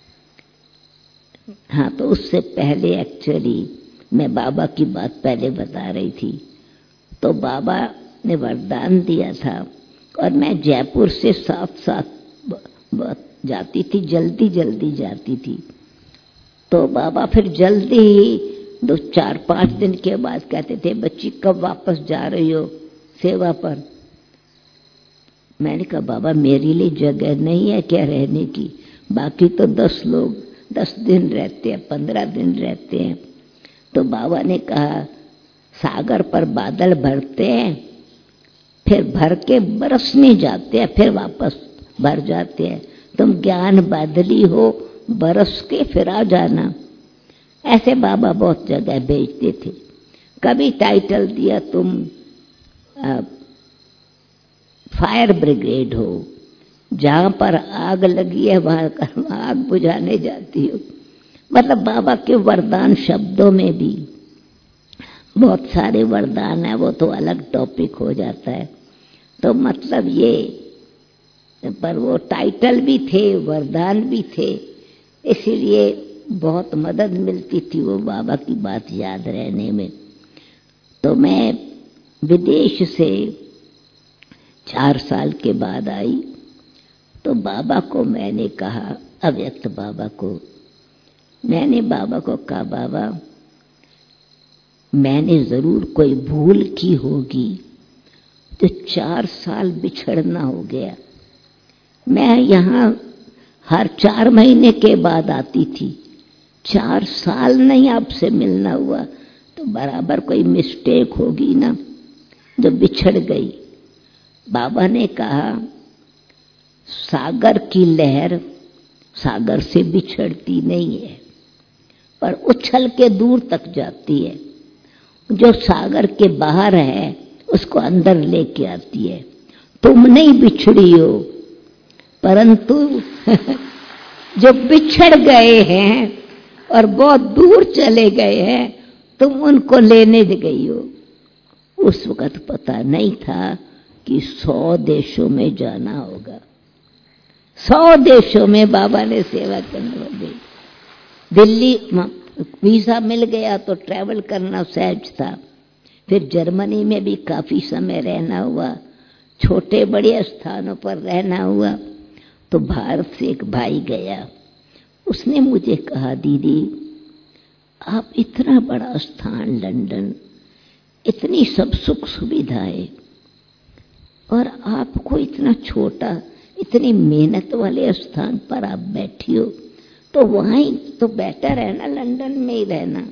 हाँ, तो उससे पहले एक्चुअली मैं बाबा की बात पहले बता रही थी। तो बाबा ने वरदान दिया था और मैं जयपुर से साथ साथ जाती थी, जल्दी जल्दी जाती थी। तो बाबा फिर जल्दी ही दो चार पांच दिन के बाद कहते थे, बच्ची कब वापस जा रही हो सेवा पर? मैंने कहा बाबा मेरे लिए जगह नहीं है क्या रहने की, बाकी तो दस लोग दस दिन रहते हैं, पंद्रह दिन रहते हैं। तो बाबा ने कहा सागर पर बादल भरते हैं, फिर भर के बरसने जाते हैं, फिर वापस भर जाते हैं। तुम ज्ञान बादली हो, बरस के फिर आ जाना। ऐसे बाबा बहुत जगह भेजते थे। कभी टाइटल दिया तुम आ, फायर ब्रिगेड हो, जहां पर आग लगी है वहां आग बुझाने जाती हो। मतलब बाबा के वरदान शब्दों में भी बहुत सारे वरदान है, वो तो अलग टॉपिक हो जाता है। तो मतलब ये, पर वो टाइटल भी थे, वरदान भी थे, इसीलिए बहुत मदद मिलती थी वो बाबा की बात याद रहने में। तो मैं विदेश से चार साल के बाद आई तो बाबा को मैंने कहा, अव्यक्त बाबा को मैंने बाबा को कहा बाबा मैंने जरूर कोई भूल की होगी तो चार साल बिछड़ना हो गया। मैं यहाँ हर चार महीने के बाद आती थी, चार साल नहीं आपसे मिलना हुआ तो बराबर कोई मिस्टेक होगी ना जो बिछड़ गई। बाबा ने कहा सागर की लहर सागर से बिछड़ती नहीं है पर उछल के दूर तक जाती है, जो सागर के बाहर है उसको अंदर लेके आती है। तुम नहीं बिछड़ी हो परंतु जो बिछड़ गए हैं और बहुत दूर चले गए हैं तुम उनको लेने गई हो। उस वक्त पता नहीं था कि सौ देशों में जाना होगा, सौ देशों में बाबा ने सेवा करनी होगी। दिल्ली वीजा मिल गया तो ट्रैवल करना सहज था। फिर जर्मनी में भी काफी समय रहना हुआ, छोटे बड़े स्थानों पर रहना हुआ। तो भारत से एक भाई गया, उसने मुझे कहा दीदी आप इतना बड़ा स्थान लंदन, इतनी सब सुख सुविधाएं और आपको इतना छोटा, इतनी मेहनत वाले स्थान पर आप बैठी हो, तो वहीं तो बेटर है ना, लंदन में ही रहना।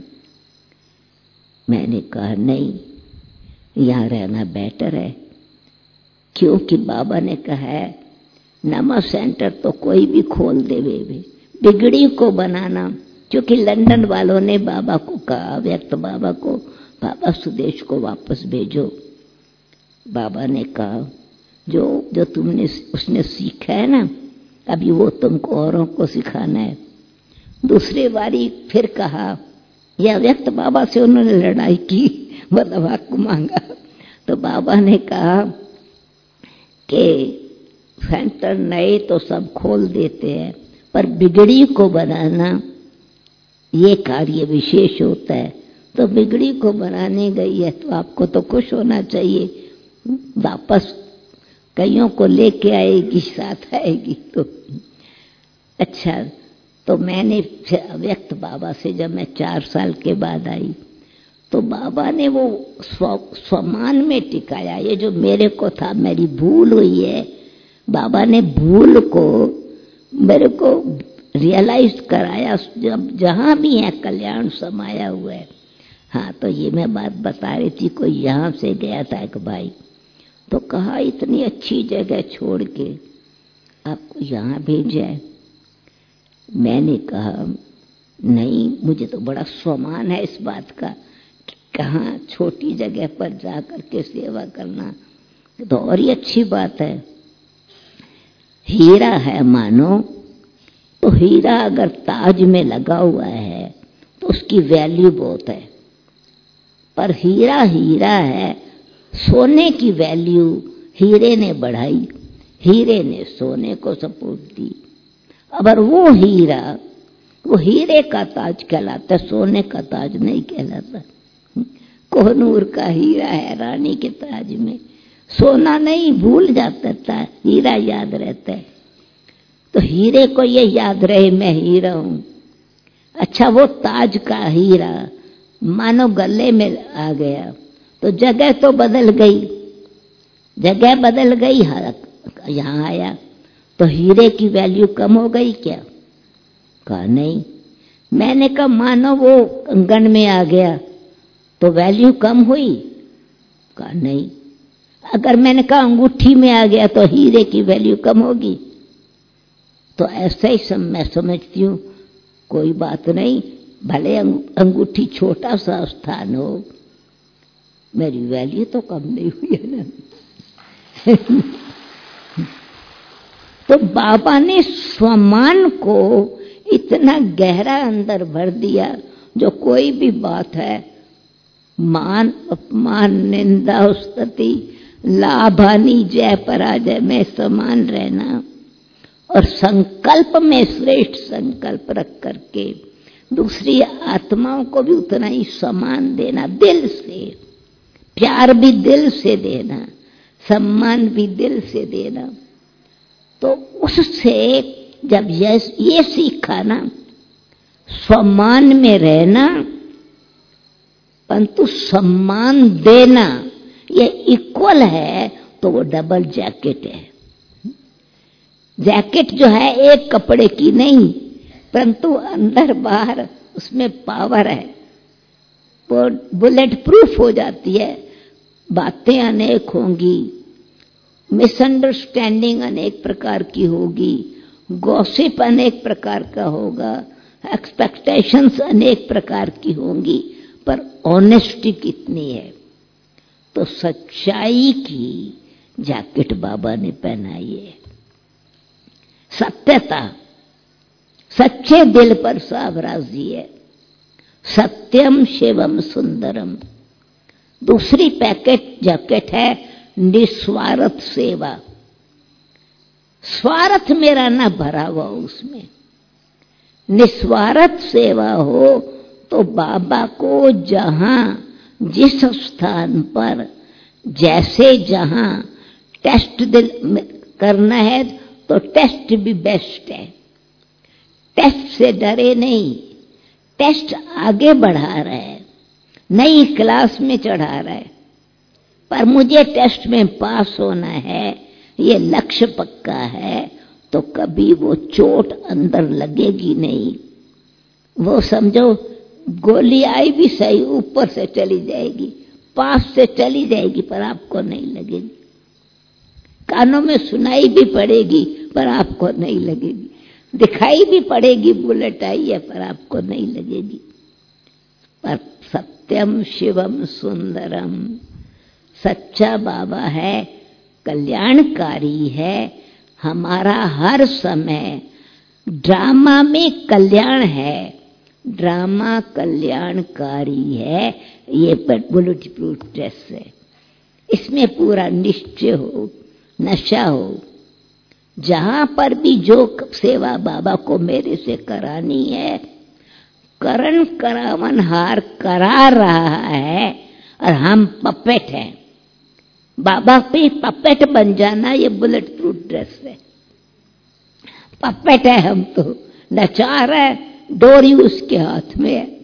मैंने कहा नहीं, यहाँ रहना बेटर है, क्योंकि बाबा ने कहा है नमा सेंटर तो कोई भी खोल दे, वे बिगड़ी को बनाना। क्योंकि लंदन वालों ने बाबा को कहा, व्यक्त बाबा को, बाबा सुदेश को वापस भेजो। बाबा ने कहा जो जो तुमने उसने सीखा है ना, अभी वो तुमको औरों को सिखाना है। दूसरी बारी फिर कहा, यह व्यक्त बाबा से उन्होंने लड़ाई की, मतलब हक मांगा। तो बाबा ने कहा कि सेंटर नए तो सब खोल देते हैं पर बिगड़ी को बनाना ये कार्य विशेष होता है। तो बिगड़ी को बनाने गई है तो आपको तो खुश होना चाहिए, वापस कईयों को लेके आएगी, साथ आएगी। तो अच्छा, तो मैंने व्यक्त बाबा से जब मैं चार साल के बाद आई तो बाबा ने वो स्व स्वमान में टिकाया। ये जो मेरे को था, मेरी भूल हुई है, बाबा ने भूल को मेरे को रियलाइज कराया। जब जहां भी है कल्याण समाया हुआ है। हाँ, तो ये मैं बात बता रही थी, कोई यहाँ से गया था एक भाई, तो कहा इतनी अच्छी जगह छोड़ के आपको यहाँ भेजा है। मैंने कहा नहीं, मुझे तो बड़ा स्वामान है इस बात का कि कहाँ छोटी जगह पर जा करके सेवा करना, तो और ही अच्छी बात है। हीरा है मानो तो हीरा अगर ताज में लगा हुआ है तो उसकी वैल्यू बहुत है, पर हीरा हीरा है, सोने की वैल्यू हीरे ने बढ़ाई, हीरे ने सोने को सपोर्ट दी। अगर वो हीरा, वो हीरे का ताज कहलाता, सोने का ताज नहीं कहलाता। कोहनूर का हीरा है रानी के ताज में, सोना नहीं, भूल जाता था, हीरा याद रहता है। तो हीरे को ये याद रहे मैं हीरा हूं। अच्छा, वो ताज का हीरा मानो गले में आ गया तो जगह तो बदल गई, जगह बदल गई, यहां आया तो हीरे की वैल्यू कम हो गई क्या? कहा नहीं। मैंने कहा मानो वो कंगन में आ गया तो वैल्यू कम हुई? कहा नहीं। अगर मैंने कहा अंगूठी में आ गया तो हीरे की वैल्यू कम होगी? तो ऐसा ही सम, मैं समझती हूँ, कोई बात नहीं, भले अंगूठी छोटा सा स्थान हो, मेरी वैल्यू तो कम नहीं हुई है ना। तो बाबा ने स्वमान को इतना गहरा अंदर भर दिया, जो कोई भी बात है, मान अपमान निंदा स्तुति लाभ हानि जय पराजय में समान रहना, और संकल्प में श्रेष्ठ संकल्प रख करके दूसरी आत्माओं को भी उतना ही सम्मान देना, दिल से प्यार भी दिल से देना, सम्मान भी दिल से देना। तो उससे जब ये ये सीखा ना, सम्मान में रहना परंतु सम्मान देना ये इक्वल है, तो वो डबल जैकेट है। जैकेट जो है एक कपड़े की नहीं, परंतु अंदर बाहर उसमें पावर है, वो बुलेट प्रूफ हो जाती है। बातें अनेक होंगी, मिसअंडरस्टैंडिंग अनेक प्रकार की होगी, गॉसिप अनेक प्रकार का होगा, एक्सपेक्टेशंस अनेक प्रकार की होंगी, पर ऑनेस्टी कितनी है? तो सच्चाई की जैकेट बाबा ने पहनाई है। सत्यता, सच्चे दिल पर सावराजी है। सत्यम शिवम सुंदरम। दूसरी पैकेट जैकेट है निस्वार्थ सेवा। स्वार्थ मेरा ना भरा हुआ उसमें, निस्वार्थ सेवा हो तो बाबा को जहां जिस स्थान पर जैसे जहां टेस्ट करना है तो टेस्ट भी बेस्ट है। टेस्ट से डरे नहीं, टेस्ट आगे बढ़ा रहा है, नई क्लास में चढ़ा रहा है। पर मुझे टेस्ट में पास होना है, ये लक्ष्य पक्का है, तो कभी वो चोट अंदर लगेगी नहीं। वो समझो गोली आई भी सही, ऊपर से चली जाएगी, पास से चली जाएगी, पर आपको नहीं लगेगी। कानों में सुनाई भी पड़ेगी पर आपको नहीं लगेगी, दिखाई भी पड़ेगी बुलेट आई है पर आपको नहीं लगेगी। पर सत्यम शिवम सुंदरम, सच्चा बाबा है, कल्याणकारी है। हमारा हर समय ड्रामा में कल्याण है, ड्रामा कल्याणकारी है। ये बुलेट प्रूफ ड्रेस है, इसमें पूरा निश्चय हो, नशा हो। जहां पर भी जो सेवा बाबा को मेरे से करानी है, करण करावन हार करा रहा है और हम पपेट हैं। बाबा पे पपेट बन जाना ये बुलेट प्रूफ ड्रेस है। पपेट है हम, तो नचा रहा है, डोरी उसके हाथ में है।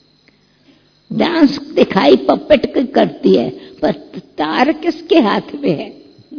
डांस दिखाई पपेट की करती है, पर तार किसके हाथ में है?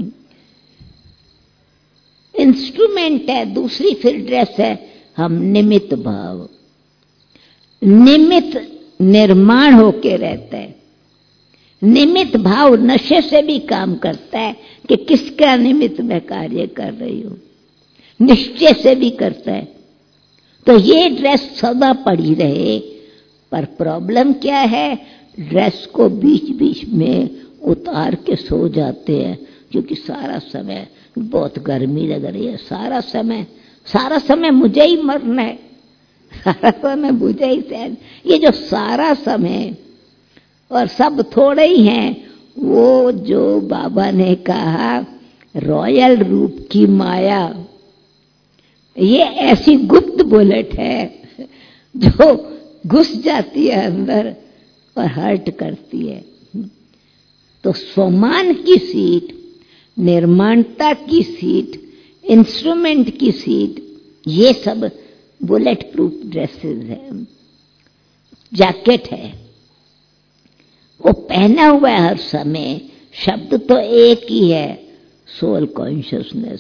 इंस्ट्रूमेंट है। दूसरी फिर ड्रेस है, हम निमित्त भाव, निमित्त निर्माण होके रहता है। निमित्त भाव नशे से भी काम करता है कि किसका निमित्त मैं कार्य कर रही हूं, निश्चय से भी करता है। तो ये ड्रेस सदा पड़ी रहे। पर प्रॉब्लम क्या है, ड्रेस को बीच बीच में उतार के सो जाते हैं, क्योंकि सारा समय बहुत गर्मी लग रही है, सारा समय सारा समय मुझे ही मरना है, सारा समय मुझे ही सहन। ये जो सारा समय और सब थोड़े ही हैं, वो जो बाबा ने कहा रॉयल रूप की माया, ये ऐसी गुप्त बुलेट है जो घुस जाती है अंदर और हर्ट करती है। तो स्वमान की सीट, निर्माणता की सीट, इंस्ट्रूमेंट की सीट, ये सब बुलेट प्रूफ ड्रेसेस है, जैकेट है, वो पहना हुआ है हर समय। शब्द तो एक ही है, सोल कॉन्शियसनेस,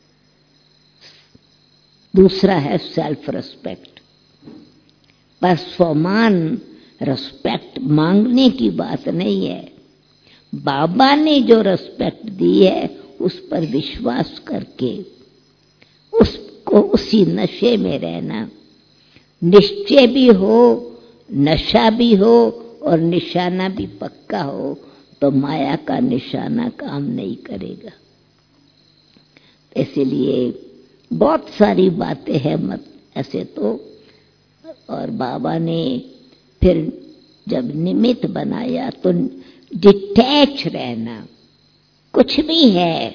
दूसरा है सेल्फ रिस्पेक्ट। पर स्वमान रिस्पेक्ट मांगने की बात नहीं है। बाबा ने जो रिस्पेक्ट दी है उस पर विश्वास करके उसको उसी नशे में रहना। निश्चय भी हो, नशा भी हो और निशाना भी पक्का हो, तो माया का निशाना काम नहीं करेगा। इसलिए बहुत सारी बातें हैं मत ऐसे तो। और बाबा ने फिर जब निमित्त बनाया तो डिटैच रहना, कुछ भी है,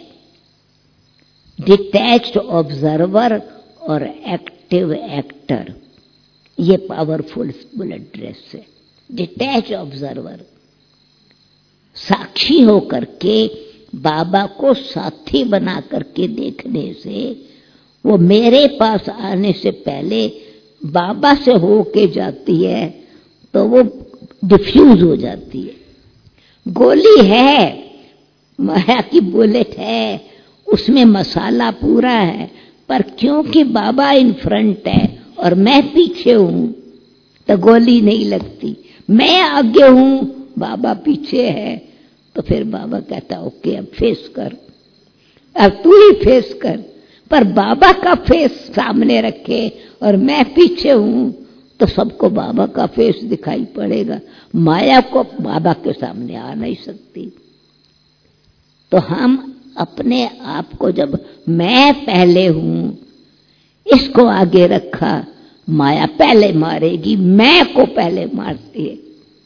डिटैच्ड ऑब्जर्वर और एक्टिव एक्टर, ये पावरफुल बुलेट ड्रेस है। डिटैच ऑब्जर्वर, साक्षी होकर के बाबा को साथी बना करके देखने से वो मेरे पास आने से पहले बाबा से होके जाती है, तो वो डिफ्यूज हो जाती है। गोली है, माया की बुलेट है, उसमें मसाला पूरा है, पर क्योंकि बाबा इन फ्रंट है और मैं पीछे हूं तो गोली नहीं लगती। मैं आगे हूं, बाबा पीछे है, तो फिर बाबा कहता ओके अब फेस कर, अब तू ही फेस कर। पर बाबा का फेस सामने रखे और मैं पीछे हूं तो सबको बाबा का फेस दिखाई पड़ेगा, माया को बाबा के सामने आ नहीं सकती। तो हम अपने आप को जब मैं पहले हूं इसको आगे रखा, माया पहले मारेगी, मैं को पहले मारती है।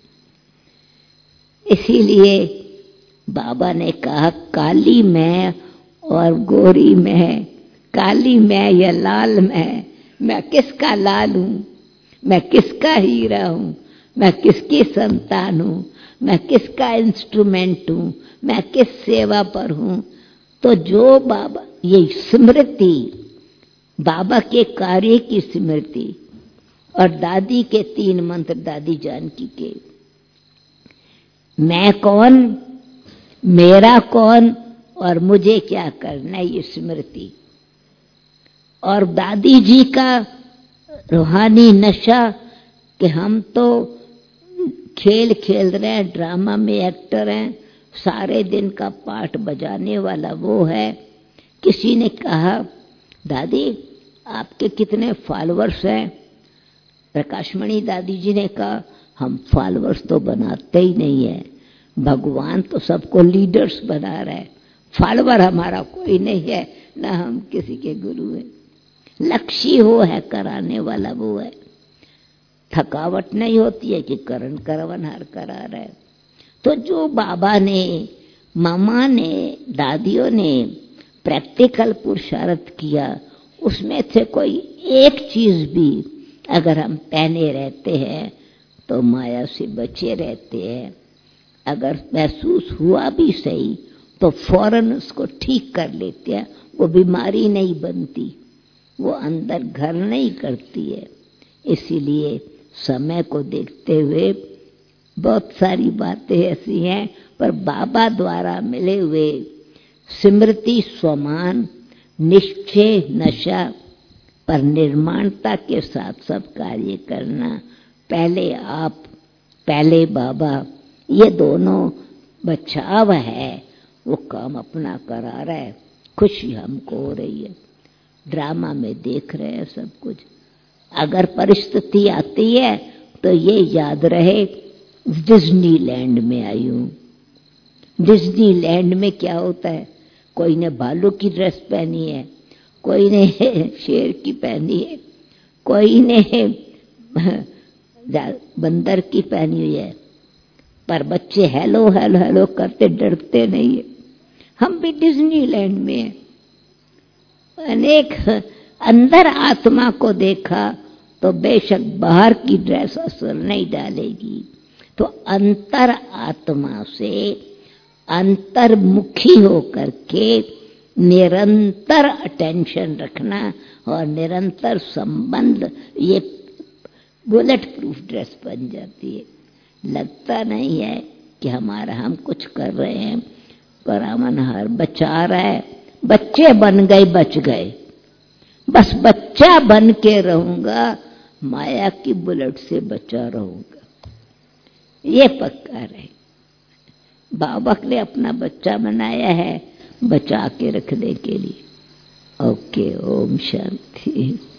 इसीलिए बाबा ने कहा काली मैं और गोरी मैं, काली मैं या लाल मैं, मैं किसका लाल हूं, मैं किसका हीरा हूं, मैं किसकी संतान हूं, मैं किसका इंस्ट्रूमेंट हूं, मैं किस सेवा पर हूं। तो जो बाबा, ये स्मृति, बाबा के कार्य की स्मृति और दादी के तीन मंत्र, दादी जानकी के, मैं कौन, मेरा कौन और मुझे क्या करना, ये स्मृति। और दादी जी का रूहानी नशा कि हम तो खेल खेल रहे हैं, ड्रामा में एक्टर हैं, सारे दिन का पाठ बजाने वाला वो है। किसी ने कहा दादी आपके कितने फॉलोअर्स हैं? प्रकाशमणि दादी जी ने कहा हम फॉलोअर्स तो बनाते ही नहीं है, भगवान तो सबको लीडर्स बना रहे हैं, फॉलोअर हमारा कोई नहीं है, ना हम किसी के गुरु हैं। लक्ष्य हो है, कराने वाला वो है। थकावट नहीं होती है कि करण करवन हर करा रहे। तो जो बाबा ने, मामा ने, दादियों ने प्रैक्टिकल पुरुषार्थ किया, उसमें से कोई एक चीज भी अगर हम पहने रहते हैं तो माया से बचे रहते हैं। अगर महसूस हुआ भी सही तो फौरन उसको ठीक कर लेते हैं, वो बीमारी नहीं बनती, वो अंदर घर नहीं करती है। इसीलिए समय को देखते हुए बहुत सारी बातें ऐसी हैं, पर बाबा द्वारा मिले हुए स्मृति, स्वमान, निश्चय, नशा पर निर्माणता के साथ सब कार्य करना, पहले आप पहले बाबा, ये दोनों बचाव है, वो काम अपना करा रहा है। खुशी हमको हो रही है, ड्रामा में देख रहे हैं सब कुछ। अगर परिस्थिति आती है तो ये याद रहे डिज्नीलैंड में आई हूं। डिज्नीलैंड में क्या होता है, कोई ने भालू की ड्रेस पहनी है, कोई ने शेर की पहनी है, कोई ने बंदर की पहनी हुई है, पर बच्चे हेलो हेलो हेलो करते डरते नहीं है। हम भी डिज्नीलैंड में हैं। अनेक अंदर आत्मा को देखा तो बेशक बाहर की ड्रेस असर नहीं डालेगी। तो अंतर आत्मा से अंतर्मुखी होकर के निरंतर अटेंशन रखना और निरंतर संबंध, ये बुलेट प्रूफ ड्रेस बन जाती है। लगता नहीं है कि हमारा हम कुछ कर रहे हैं, पर अमनहर बचा रहा है। बच्चे बन गए, बच गए। बस बच्चा बन के रहूंगा, माया की बुलेट से बचा रहूंगा, ये पक्का रहे। बाबा ने अपना बच्चा बनाया है बचा के रखने के लिए। ओके, ओम शांति।